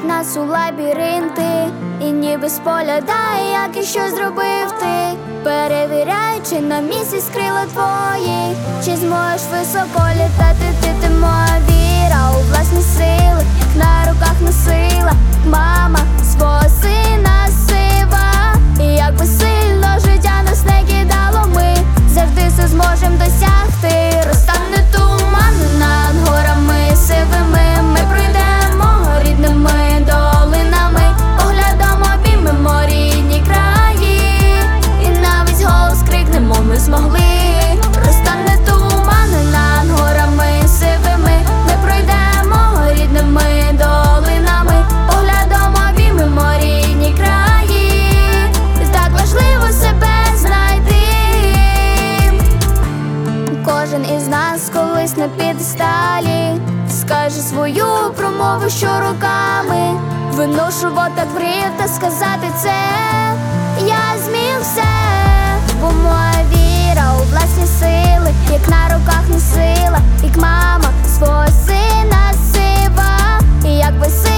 ведуть нас у лабіринти, і ніби споглядає, як і що зробив ти. Перевіряючи на місці крила твої, чи зможеш високо літати ти моя віра у власні сили, як на руках носила мама свого сина сива. І як би сильно життя нас не кидало, ми завжди все зможем досягти. Розтане туман над горами сивими, ми пройдемо рідними долинами, поглядом обіймемо рідні краї, і навіть голос крикнемо, ми змогли. Розтане туман над горами сивими, ми пройдемо рідними долинами, поглядом обіймемо рідні краї. Так важливо себе знайти. Кожен із нас колись на п'єдесталі скаже свою промову, що руками виношувати мрію та сказати це. Я зміг все, бо моя віра у власні сили, як на руках носила, як мама свого сина сива. І як би